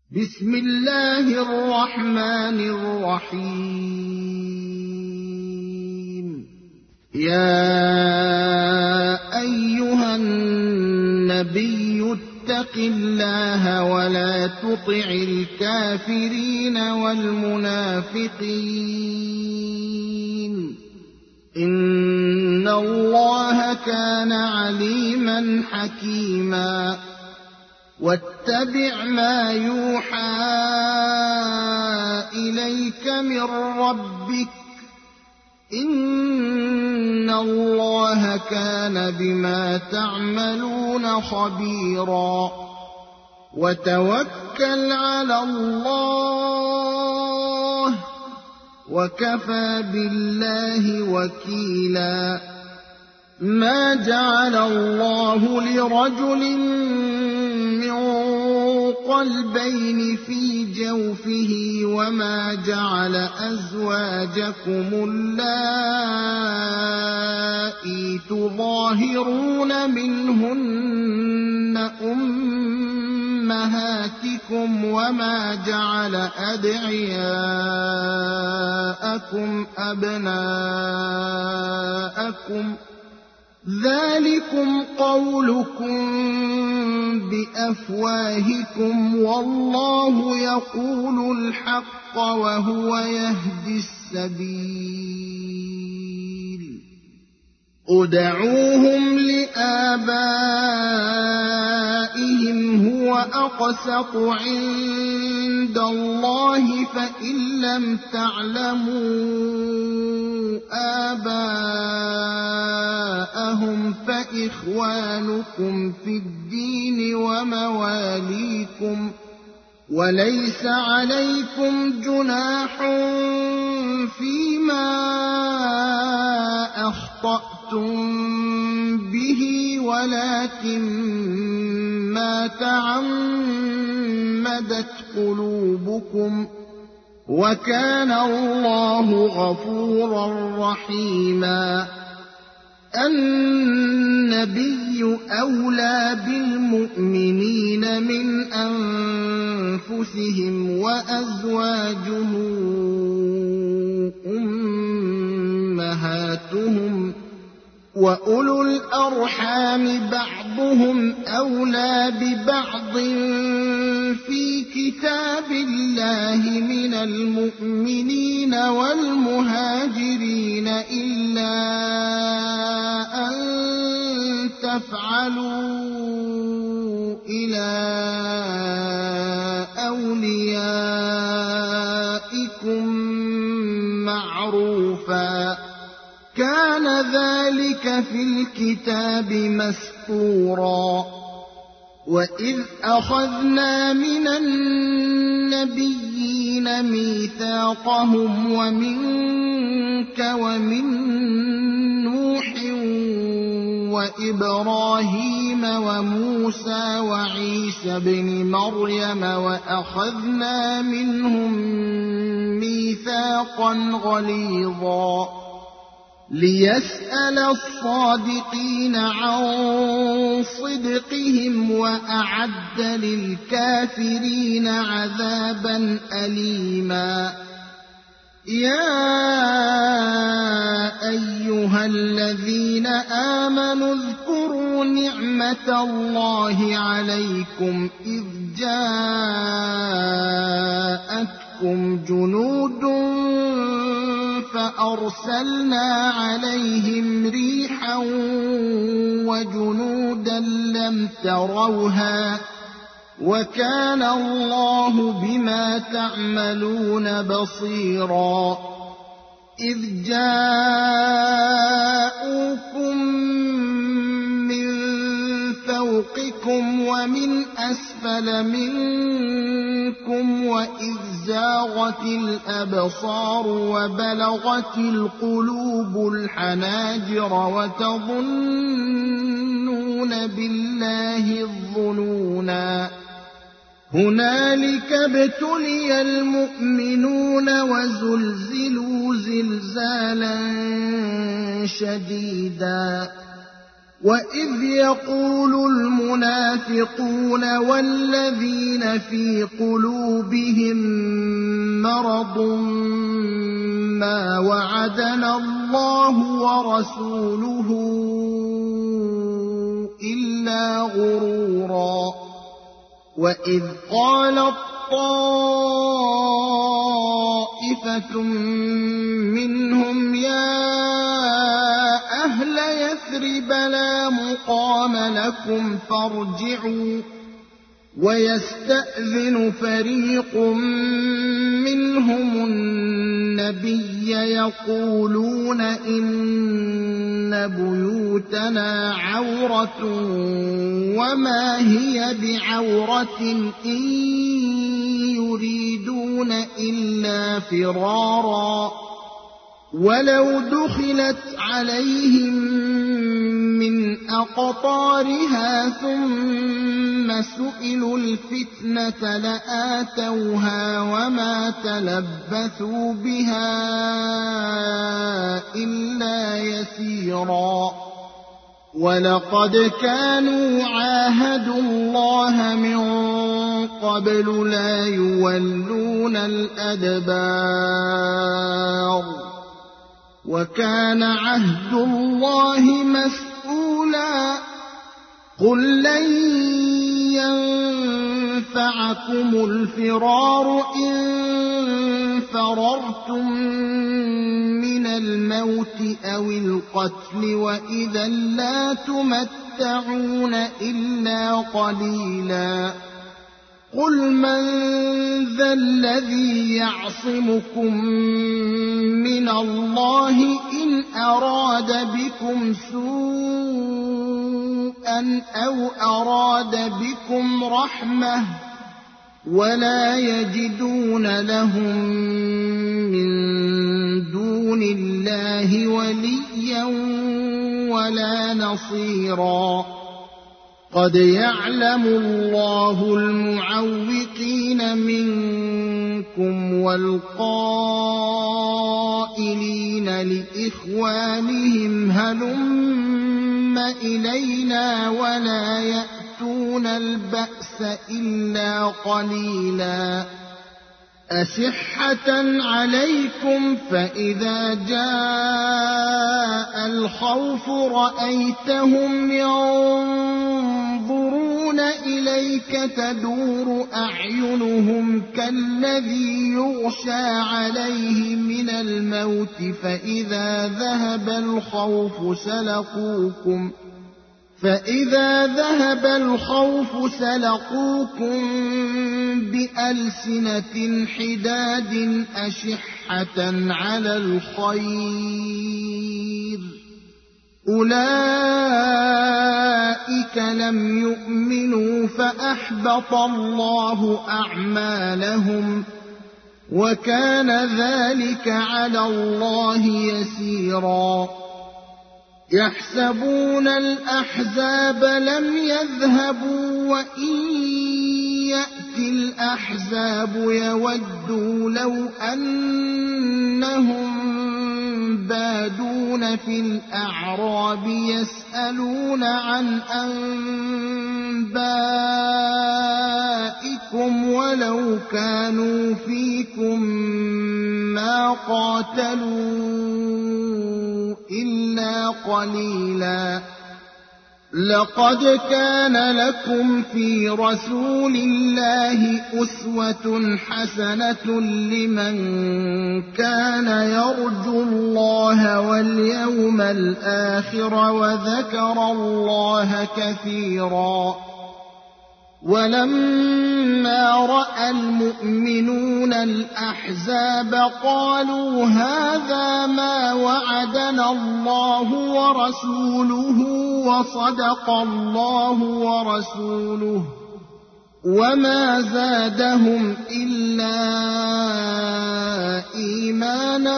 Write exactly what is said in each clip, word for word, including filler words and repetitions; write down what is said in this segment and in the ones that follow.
بسم الله الرحمن الرحيم. يا أيها النبي اتق الله ولا تطع الكافرين والمنافقين، إن الله كان عليما حكيما. واتبع ما يوحى إليك من ربك، إن الله كان بما تعملون خبيرا. وتوكل على الله وكفى بالله وكيلا. ما جعل الله لرجل من قلبين في جوفه وما جعل أزواجكم اللائي تظاهرون منهن أمهاتكم وما جعل أدعياءكم أبناءكم، ذلكم قولكم بأفواهكم والله يقول الحق وهو يهدي السبيل. ادعوهم لآبائهم هو أقسط عند الله، فإن لم تعلموا آباءهم فإخوانكم في الدين ومواليكم، وليس عليكم جناح فيما أخطأتم به ولكن ما تعمدت قلوبكم، وكان الله غفورا رحيما. النبي أولى بالمؤمنين من أنفسهم وأزواجه أمهاتهم، وأولو الأرحام بعضهم أولى ببعض في كتاب الله من المؤمنين والمهاجرين إلا أن تفعلوا إلى أوليائكم معروفا، كان ذلك في الكتاب مسطورا. وإذ أخذنا من النبيين ميثاقهم ومنك ومن نوح وإبراهيم وموسى وعيسى بن مريم، وأخذنا منهم ميثاقا غليظا، ليسأل الصادقين عن صدقهم وأعد للكافرين عذابا أليما. يا أيها الذين آمنوا اذكروا نعمة الله عليكم إذ جاءتكم جنود فأرسلنا عليهم ريحا وجنودا لم تروها، وكان الله بما تعملون بصيرا. إذ جاءوكم من فوقكم ومن أسفل منكم وإذ زاغت الأبصار وبلغت القلوب الحناجر وتظنون بالله الظنونا. هنالك ابتلي المؤمنون وزلزلوا زلزالا شديدا. وَإِذْ يَقُولُ الْمُنَافِقُونَ وَالَّذِينَ فِي قُلُوبِهِم مَّرَضٌ مَّا وَعَدَنَا اللَّهُ وَرَسُولُهُ إِلَّا غُرُورًا وَإِذْ قَالَت طَّائِفَةٌ مِّنْهُمْ يَا أَهْلَ يَثْرِبَ لَا مُقَامَ لَكُمْ فَارْجِعُوا وَيَسْتَأْذِنُ فَرِيقٌ مِّنْهُمُ النَّبِيَّ يَقُولُونَ إِنَّ بُيُوتَنَا عَوْرَةٌ وَمَا هِيَ بِعَوْرَةٍ إِن يُرِيدُونَ إِلَّا فِرَارًا وَلَوْ دُخِلَتْ عَلَيْهِم مِّنْ أَقْطَارِهَا ثُمَّ سُئِلُوا الْفِتْنَةَ لَآتَوْهَا وَمَا تَلَبَّثُوا بِهَا إِلَّا يَسِيرًا وَلَقَدْ كَانُوا عَاهَدُوا اللَّهَ مِن قَبْلُ لَا يُوَلُّونَ الْأَدْبَارَ وَكَانَ عَهْدُ اللَّهِ مَسْئُولًا قُل لَّن يَنفَعَكُمُ الْفِرَارُ إِن فَرَرْتُم مِّنَ الْمَوْتِ أَوِ الْقَتْلِ وَإِذًا لَّا تُمَتَّعُونَ إِلَّا قَلِيلًا قُلْ مَن ذَا الَّذِي يَعْصِمُكُم مِّنَ اللَّهِ إِنْ أَرَادَ بِكُمْ سُوءًا أَوْ أَرَادَ بِكُمْ رَحْمَةً وَلَا يَجِدُونَ لَهُم مِّن دُونِ اللَّهِ وَلِيًّا وَلَا نَصِيرًا قَدْ يَعْلَمُ اللَّهُ الْمُعَوِّقِينَ مِنكُمْ وَالْقَائِلِينَ لِإِخْوَانِهِمْ هَلُمَّ إِلَيْنَا وَلَا يَأْتُونَ الْبَأْسَ إِلَّا قَلِيلًا أَشِحَّةً عَلَيْكُمْ فَإِذَا جَاءَ الْخَوْفُ رَأَيْتَهُمْ يَنظُرُونَ إِلَيْكَ تَدُورُ أَعْيُنُهُمْ كَالَّذِي يُغْشَىٰ عَلَيْهِ مِنَ الْمَوْتِ فَإِذَا ذَهَبَ الْخَوْفُ سَلَقُوكُمْ فَإِذَا ذَهَبَ الْخَوْفُ سَلَقُوكُم بِأَلْسِنَةٍ حِدَادٍ أَشِحَّةً عَلَى الْخَيْرِ أُولَٰئِكَ لَمْ يُؤْمِنُوا فَأَحْبَطَ اللَّهُ أَعْمَالَهُمْ وَكَانَ ذَٰلِكَ عَلَى اللَّهِ يَسِيرًا يَحْسَبُونَ الْأَحْزَابَ لَمْ يَذْهَبُوا وَإِن يَأْتِ الْأَحْزَابُ يَوَدُّوا لَوْ أَنَّهُم بَادُونَ فِي الْأَعْرَابِ يَسْأَلُونَ عَنْ أَنبَائِكُمْ وَلَوْ كَانُوا فِيكُم مَّا قَاتَلُوا إِلَّا قَلِيلًا لَقَدْ كَانَ لَكُمْ فِي رَسُولِ اللَّهِ أُسْوَةٌ حَسَنَةٌ لِّمَن كَانَ يَرْجُو اللَّهَ وَالْيَوْمَ الْآخِرَ وَذَكَرَ اللَّهَ كَثِيرًا وَلَمَّا رَأَى الْمُؤْمِنُونَ الْأَحْزَابَ قَالُوا هَٰذَا مَا وَعَدَنَا اللَّهُ وَرَسُولُهُ وَصَدَقَ اللَّهُ وَرَسُولُهُ وَمَا زَادَهُمْ إِلَّا إِيمَانًا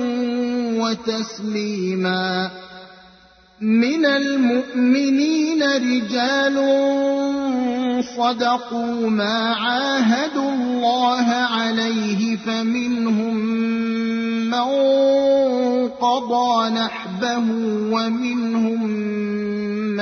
وَتَسْلِيمًا مِنَ الْمُؤْمِنِينَ رِجَالٌ صَدَقُوا مَا عَاهَدُوا اللَّهَ عَلَيْهِ فَمِنْهُم مَّن قَضَىٰ نَحْبَهُ وَمِنْهُم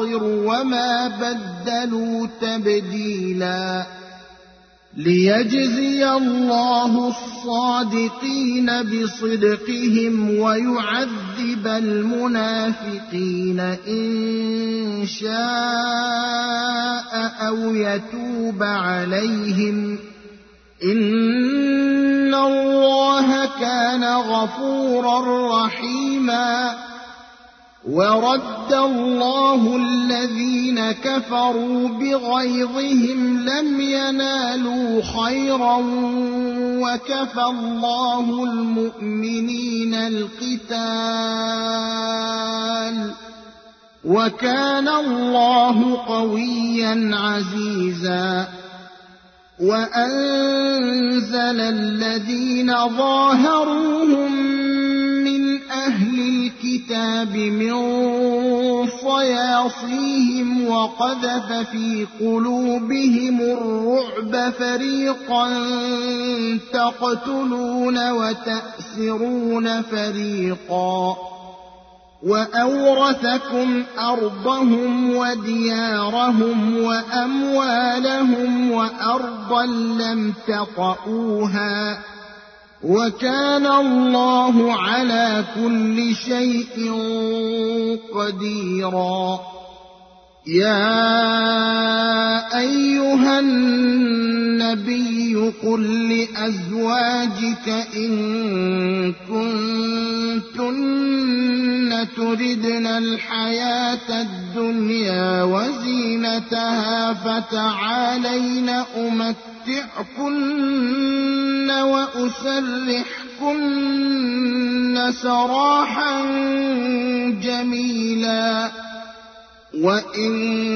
وانتظر وما بدلوا تبديلا ليجزي الله الصادقين بصدقهم ويعذب المنافقين إن شاء أو يتوب عليهم إن الله كان غفورا رحيما ورد الله الذين كفروا بغيظهم لم ينالوا خيرا وكفى الله المؤمنين القتال وكان الله قويا عزيزا وأنزل الذين ظاهروهم من أهل الكتاب من صياصيهم وقذف في قلوبهم الرعب فريقا تقتلون وتأسرون فريقا وأورثكم أرضهم وديارهم وأموالهم وأرضا لم تطئوها وكان الله على كل شيء قديرا يا أيها النبي قل لأزواجك إن كنتن تردن الحياة الدنيا وزينتها فتعالين أمتعكن وأسرحكن سراحا جميلا وإن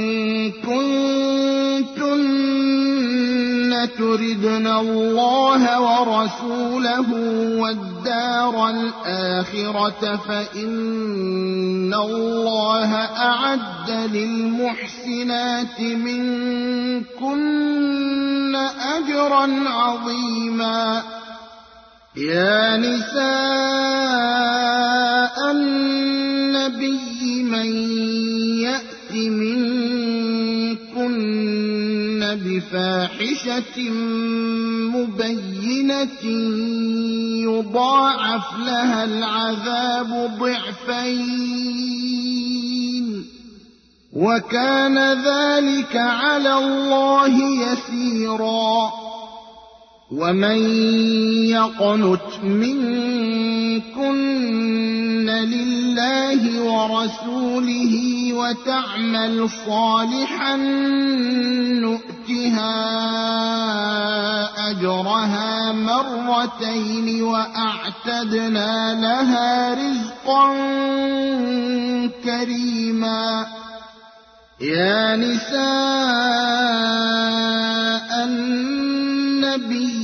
كنتن تردن الله ورسوله والدار الآخرة فإن الله أعد للمحسنات منكن أجرا عظيما يا نساء النبي من يأت منكن بفاحشة مبينة يضاعف لها العذاب ضعفين وكان ذلك على الله يسيرا ومن يقنت منكن لله ورسوله وتعمل صالحا نؤتها أجرها مرتين وأعتدنا لها رزقا كريما يا نساء النبي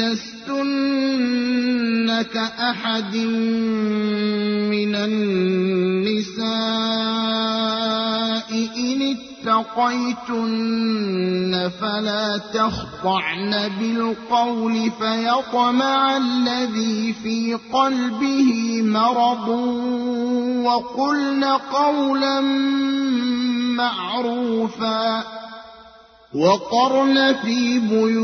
لستن كأحد من النساء إن اتقيتن فلا تخضعن بالقول فيطمع الذي في قلبه مرض وقلن قولا معروفا وقرن في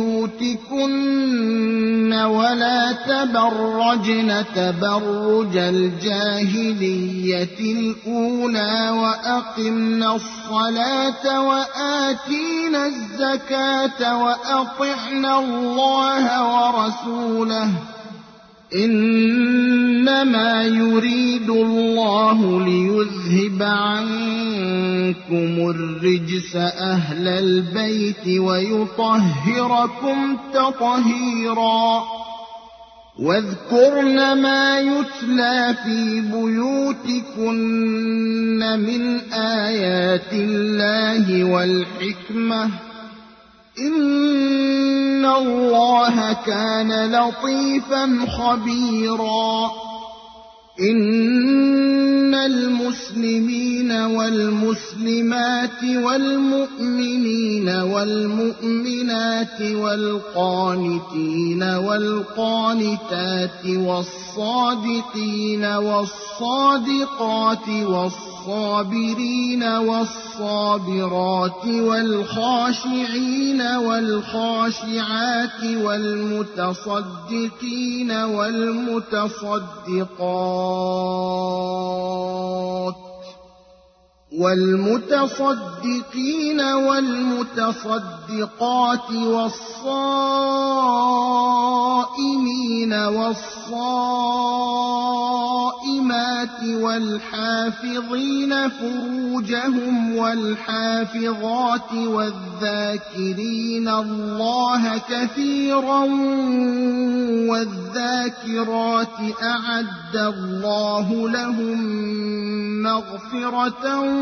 بيوتكن ولا تبرجن تبرج الجاهلية الأولى وأقمنا الصلاة وآتينا الزكاة وأطعنا الله ورسوله إنما يريد الله ليذهب عنكم الرجس أهل البيت ويطهركم تطهيرا واذكرن ما يتلى في بيوتكن من آيات الله والحكمة إن الله كان لطيفا خبيرا إن المسلمين والمسلمات والمؤمنين والمؤمنات والقانتين والقانتات والصادقين والصادقات والصادقين والصابرين والصابرات والخاشعين والخاشعات والمتصدقين والمتصدقات والمتصدقين والمتصدقات والصائمين والصائمات والحافظين فروجهم والحافظات والذاكرين الله كثيرا والذاكرات أعد الله لهم مغفرة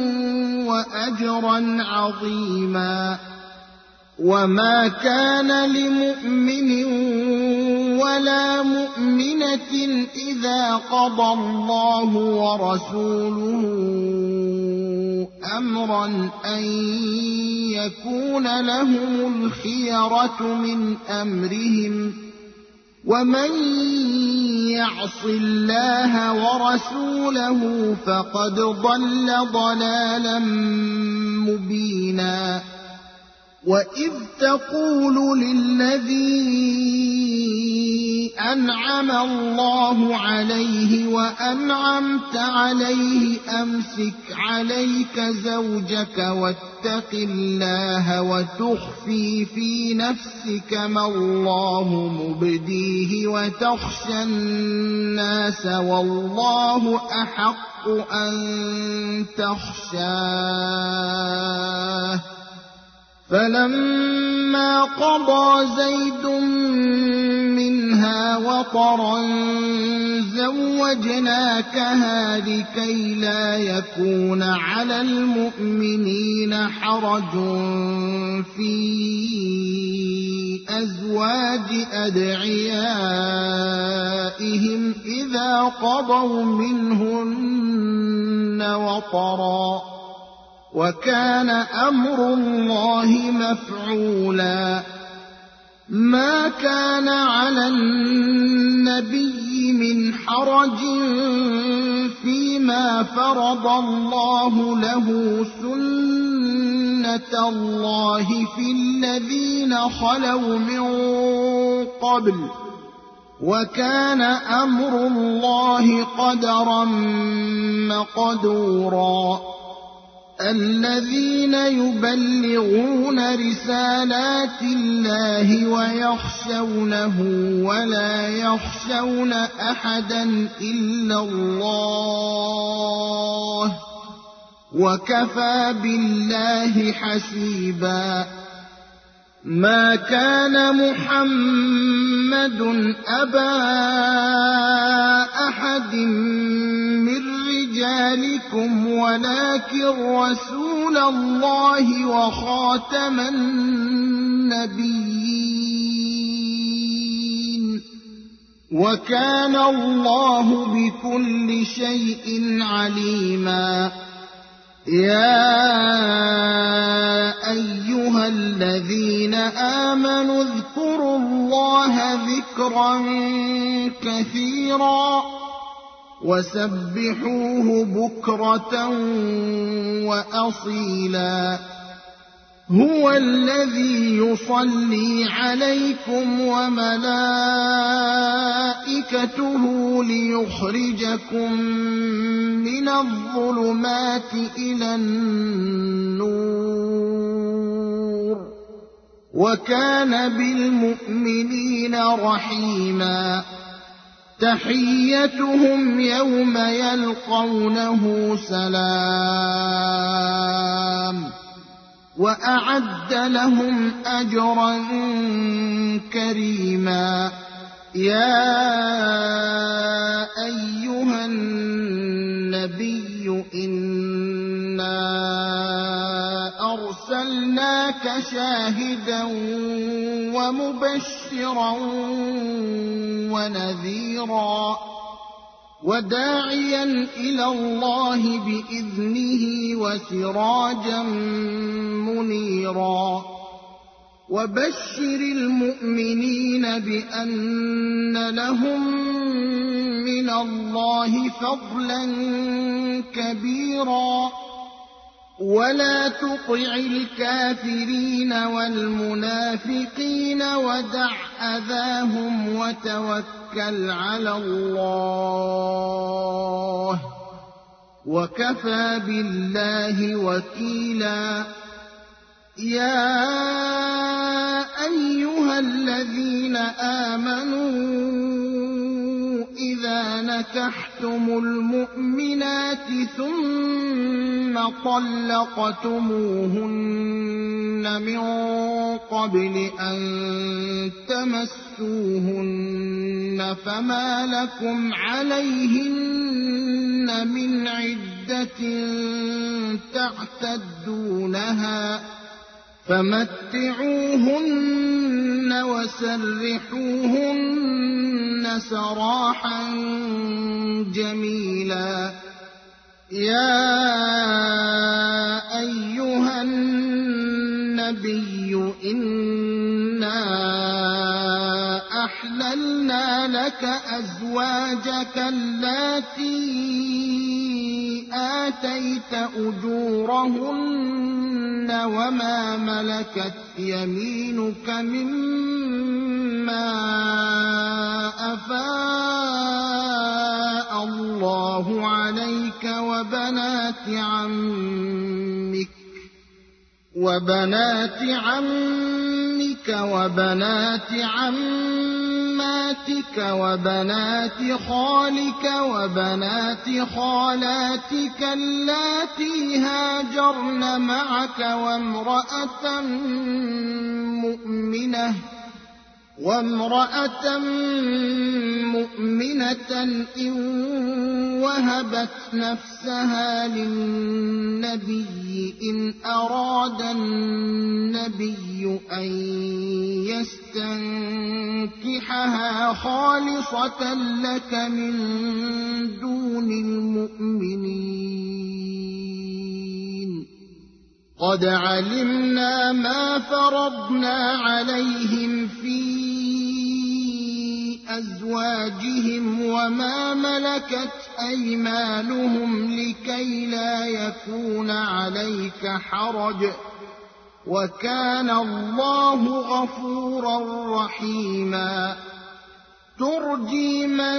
وأجرا عظيما. وما كان لمؤمن ولا مؤمنة إذا قضى الله ورسوله أمرا أن يكون لهم الخيرة من أمرهم ومن يعص الله ورسوله فقد ضل ضلالا مبينا. وإذ تقول للذي أنعم الله عليه وأنعمت عليه أمسك عليك زوجك واتق الله وتخفي في نفسك ما الله مبديه وتخشى الناس والله أحق أن تخشاه. فلما قضى زيد منها وطرا زوجناكها لكي لا يكون على المؤمنين حرج في أزواج أدعيائهم إذا قضوا منهن وطرا وكان أمر الله مفعولا. ما كان على النبي من حرج فيما فرض الله له سنة الله في الذين خلوا من قبل وكان أمر الله قدرا مقدورا. الذين يبلغون رسالات الله ويخشونه ولا يخشون أحدا إلا الله وكفى بالله حسيبا. ما كان محمد أبا أحد من رجالكم ولكن رسول الله وخاتم النبيين وكان الله بكل شيء عليما. يا أيها الذين آمنوا اذكروا الله ذكرا كثيرا وسبحوه بكرة وأصيلا. هو الذي يصلي عليكم وملائكته ليخرجكم من الظلمات إلى النور وكان بالمؤمنين رحيما. تحيتهم يوم يلقونه سلام وأعد لهم أجرا كريما. يا أيها النبي إنا أرسلناك شاهدا ومبشرا ونذيرا وداعيا إلى الله بإذنه وسراجا منيرا. وبشر المؤمنين بأن لهم من الله فضلا كبيرا ولا تطع الكافرين والمنافقين ودع أذاهم وتوكل على الله وكفى بالله وكيلا يا أيها الذين آمنوا إذا نكحتم المؤمنات ثم طلقتموهن من قبل أن تمسوهن فما لكم عليهن من عدة تعتدونها فمتعوهن وسرحوهن سراحا جميلا يا أيها النبي إنا أحللنا لك أزواجك اللاتي آتيت أجورهن وما ملكت يمينك مما أفاء الله عليك وبنات عمك وبنات عمك وبنات عماتك وبنات خالك وبنات خالاتك اللاتي هاجرن معك وامرأة مؤمنة وامرأة مؤمنة إن وهبت نفسها للنبي إن أراد النبي أن يستنكحها خالصة لك من دون المؤمنين قد علمنا ما فرضنا عليهم في أزواجهم وما ملكت أيمانهم لكي لا يكون عليك حرج وكان الله غفورا رحيما ترجي من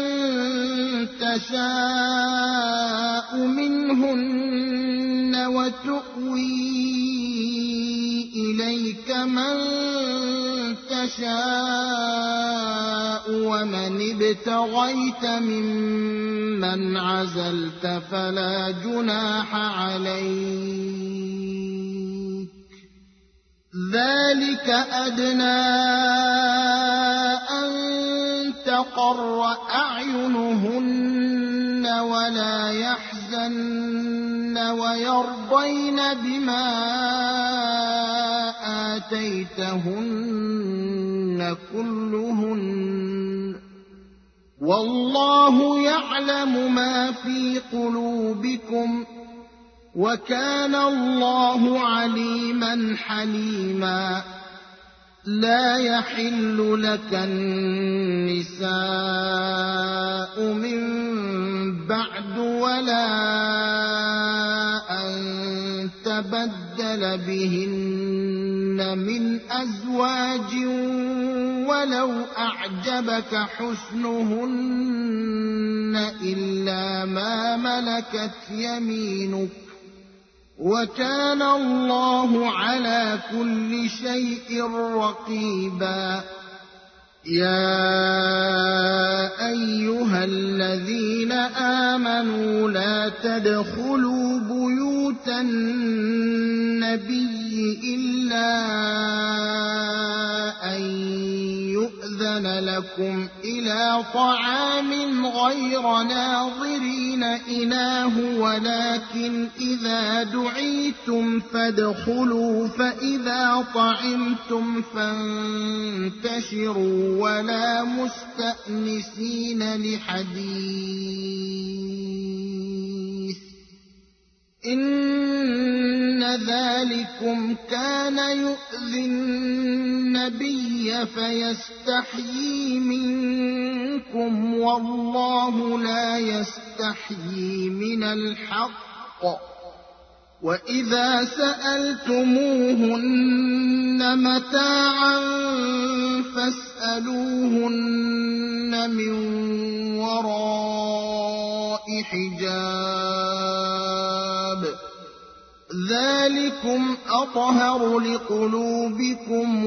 تشاء منهن وتؤوي إليك من تشاء ومن ابتغيت ممن عزلت فلا جناح عليك ذلك أدنى أن تقر أعينهن ولا يحزن ويرضين بما آتيتهن كلهن والله يعلم ما في قلوبكم وكان الله عليما حليما لا يحل لك النساء من بعد ولا أن تبدل بهن من أزواج ولو أعجبك حسنهن إلا ما ملكت يمينك وكان الله على كل شيء رقيبا يا أيها الذين آمنوا لا تدخلوا بيوت النبي إلا أن يؤذن لكم إلى طعام غير ناظرين إناه ولكن إذا دعيتم فادخلوا فإذا طعمتم فانتشروا ولا مستأنسين لحديث إن ذلكم كان يؤذي النبي فيستحيي منكم والله لا يستحيي من الحق وإذا سألتموهن متاعا فاسألوهن من وراء حجاب ذلكم أطهر لقلوبكم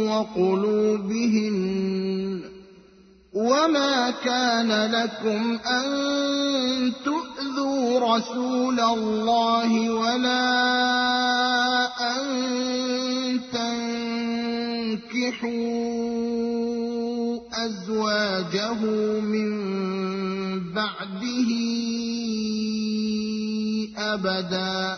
وقلوبهن وما كان لكم أن تؤذوا رسول الله ولا أن تنكحوا أزواجه من بعده أبدا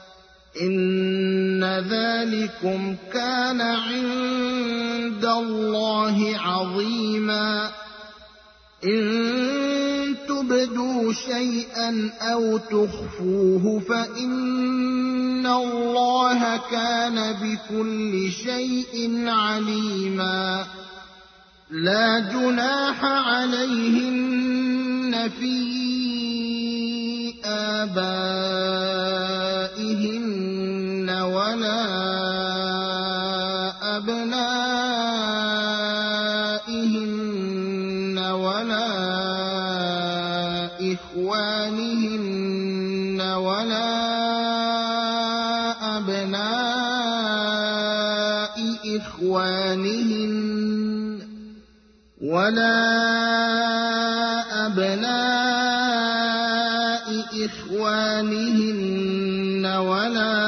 إن ذلكم كان عند الله عظيما إن تبدوا شيئا أو تخفوه فإن الله كان بكل شيء عليما لا جناح عليهن في آبائهن ولا أبنائهن ولا إخوانهن ولا أبناء إخوانهن ولا أبناء إخوانهن ولا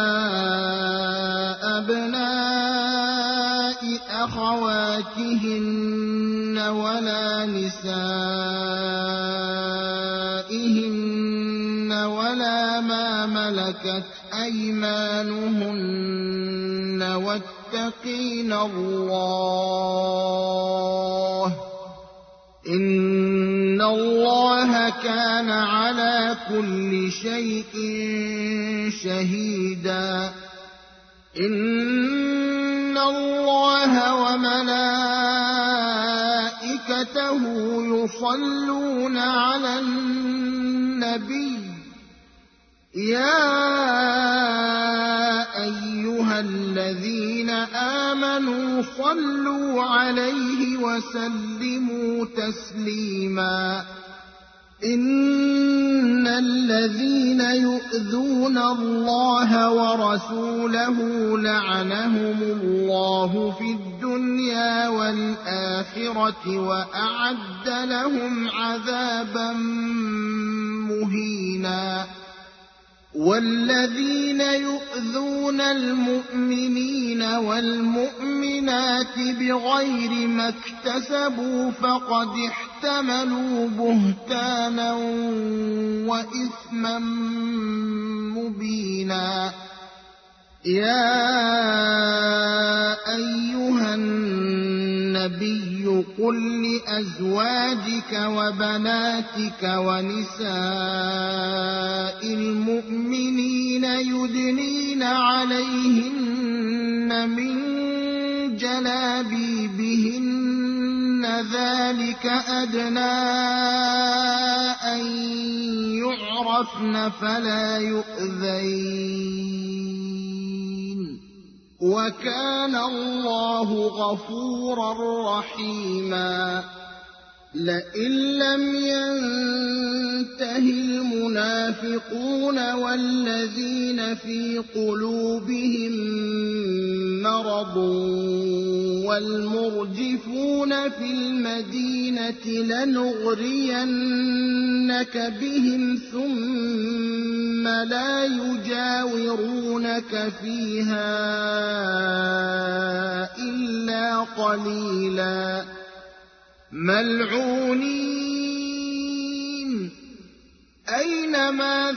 أبناء أخواتهن ولا نسائهن ولا ما ملكت أيمانهن واتقين الله إن الله كان على كل شيء شهيدا إن الله وملائكته يصلون على النبي يا أيها الذين آمنوا صلوا عليه وسلموا تسليما إن الذين يؤذون الله ورسوله لعنهم الله في الدنيا والآخرة وأعد لهم عذابا مهينا والذين يؤذون المؤمنين والمؤمنات بغير ما اكتسبوا فقد احتملوا بهتانا وإثما مبينا يا أيها النبي قل لأزواجك وبناتك ونساء المؤمنين يدنين عليهن من جلابيبهن ذلك أدنى أن يعرفن فلا يؤذين وكان الله غفورا رحيما لئن لم ينته المنافقون والذين في قلوبهم مرض والمرجفون في المدينة لنغرينك بهم ثم لا يجاورونك فيها إلا قليلا ملعونين أينما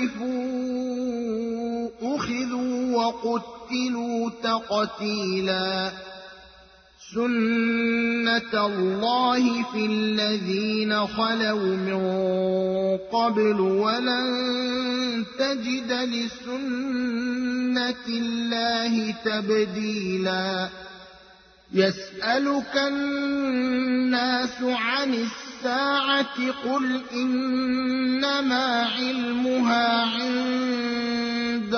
ثقفوا أخذوا وقتلوا تقتيلا سُنَّةَ اللَّهِ فِي الَّذِينَ خَلَوْا مِن قَبْلُ ۖ وَلَن تَجِدَ لِسُنَّةِ اللَّهِ تَبْدِيلًا يَسْأَلُكَ النَّاسُ عَنِ السَّاعَةِ ۖ قُلْ إِنَّمَا عِلْمُهَا عِندَ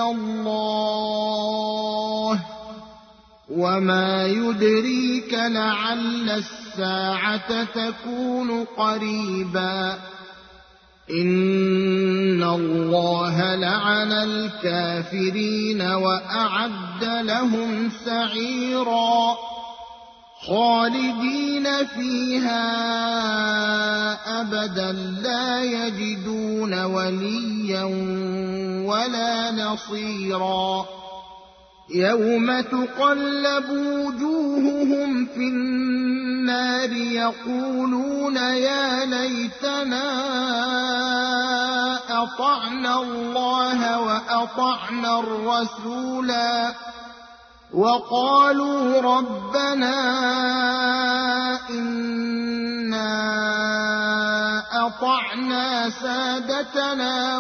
اللَّهِ ۚ وَمَا يُدْرِيكَ لَعَلَّ السَّاعَةَ تَكُونُ قَرِيبًا إِنَّ اللَّهَ لَعَنَ الْكَافِرِينَ وَأَعَدَّ لَهُمْ سَعِيرًا خَالِدِينَ فِيهَا أَبَدًا لَّا يَجِدُونَ وَلِيًّا وَلَا نَصِيرًا يَوْمَ تُقَلَّبُ وُجُوهُهُمْ فِي النَّارِ يَقُولُونَ يَا لَيْتَنَا أَطَعْنَا اللَّهَ وَأَطَعْنَا الرَّسُولَا وَقَالُوا رَبَّنَا إِنَّا أَطَعْنَا سَادَتَنَا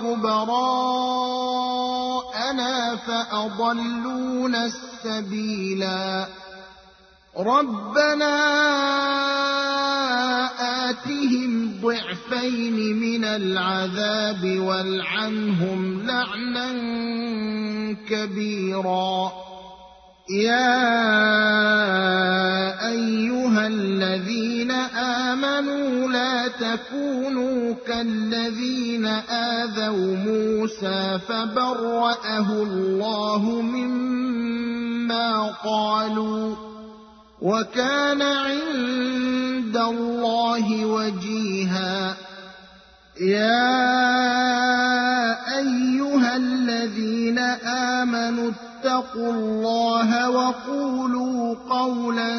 وَكُبَرَاءَنَا فَأَضَلُّونَا السَّبِيلَا رَبَّنَا آتِهِمْ ضِعْفَيْنِ مِنَ الْعَذَابِ وَالْعَنْهُمْ لَعْنًا كَبِيرًا يَا أَيُّهَا الَّذِينَ آمَنُوا لَا تَكُونُوا كَالَّذِينَ آذَوْا مُوسَىٰ فَبَرَّأَهُ اللَّهُ مِمَّا قَالُوا ۚ وَكَانَ عِندَ اللَّهِ وَجِيهًا يَا أَيُّهَا الَّذِينَ آمَنُوا اتَّقُوا اللَّهَ وَقُولُوا قَوْلًا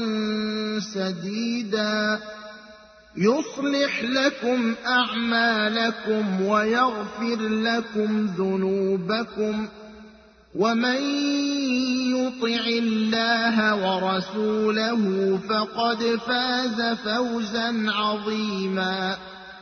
سَدِيدًا يُصْلِحْ لَكُمْ أَعْمَالَكُمْ وَيَغْفِرْ لَكُمْ ذُنُوبَكُمْ ۗ وَمَن يُطِعِ اللَّهَ وَرَسُولَهُ فَقَدْ فَازَ فَوْزًا عَظِيمًا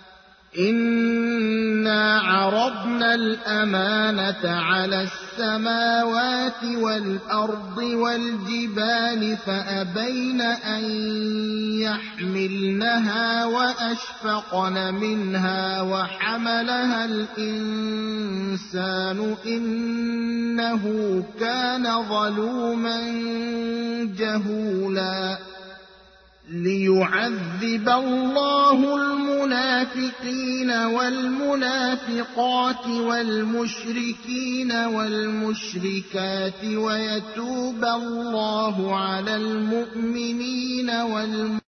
إِنَّا عَرَضْنَا الْأَمَانَةَ عَلَى السَّمَاوَاتِ وَالْأَرْضِ وَالْجِبَالِ فَأَبَيْنَ أَن يَحْمِلْنَهَا وَأَشْفَقْنَ مِنْهَا وَحَمَلَهَا الْإِنسَانُ إِنَّهُ كَانَ ظَلُومًا جَهُولًا لِيُعَذِّبَ اللَّهُ الْمُنَافِقِينَ وَالْمُنَافِقَاتِ وَالْمُشْرِكِينَ وَالْمُشْرِكَاتِ وَيَتُوبَ اللَّهُ عَلَى الْمُؤْمِنِينَ وَالْمُؤْمِنَاتِ